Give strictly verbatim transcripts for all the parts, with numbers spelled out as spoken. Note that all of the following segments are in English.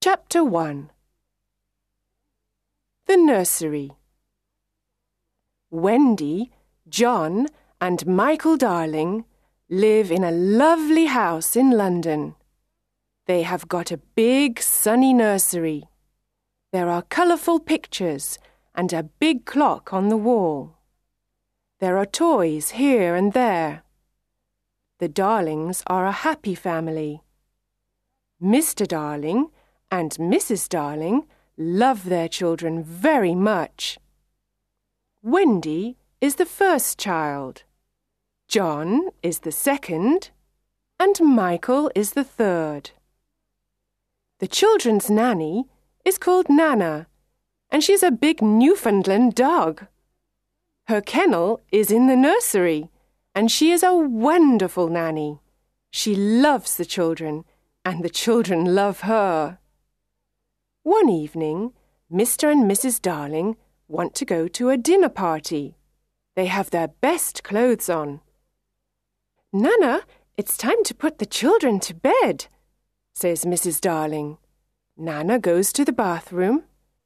Chapter one. The Nursery. Wendy, John and Michael Darling live in a lovely house in London. They have got a big sunny nursery. There are colourful pictures and a big clock on the wall. There are toys here and there. The Darlings are a happy family. Mister Darling and Missus Darling love their children very much. Wendy is the first child. John is the second, and Michael is the third. The children's nanny is called Nana, and she's a big Newfoundland dog. Her kennel is in the nursery, and she is a wonderful nanny. She loves the children, and the children love her. One evening, Mister and Missus Darling want to go to a dinner party. They have their best clothes on. "Nana, it's time to put the children to bed," says Missus Darling. Nana goes to the bathroom.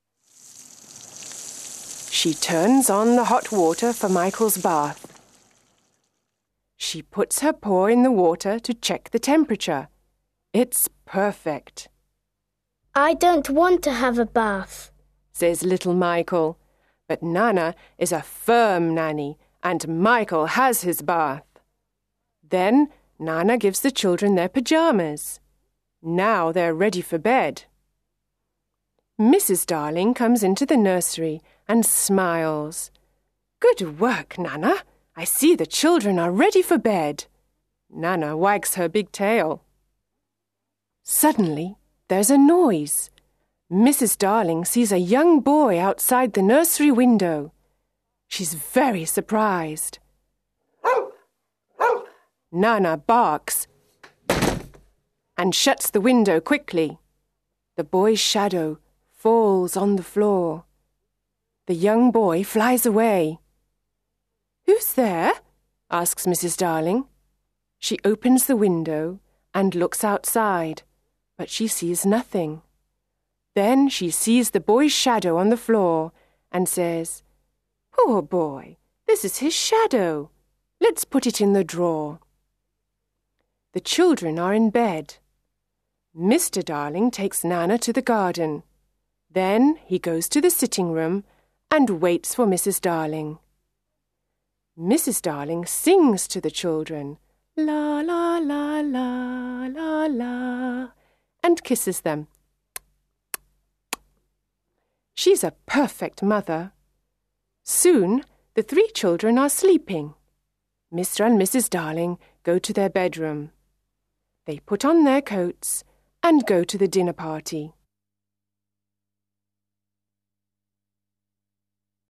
She turns on the hot water for Michael's bath. She puts her paw in the water to check the temperature. It's perfect. "I don't want to have a bath," says little Michael. But Nana is a firm nanny, and Michael has his bath. Then Nana gives the children their pyjamas. Now they're ready for bed. Missus Darling comes into the nursery and smiles. "Good work, Nana. I see the children are ready for bed." Nana wags her big tail. Suddenly, there's a noise. Missus Darling sees a young boy outside the nursery window. She's very surprised. Nana barks and shuts the window quickly. The boy's shadow falls on the floor. The young boy flies away. "Who's there?" asks Missus Darling. She opens the window and looks outside, but she sees nothing. Then she sees the boy's shadow on the floor and says, "Poor boy, this is his shadow. Let's put it in the drawer." The children are in bed. Mister Darling takes Nana to the garden. Then he goes to the sitting room and waits for Missus Darling. Missus Darling sings to the children, "La, la, la, la, la, la," and kisses them. She's a perfect mother. Soon, the three children are sleeping. Mister and Missus Darling go to their bedroom. They put on their coats and go to the dinner party.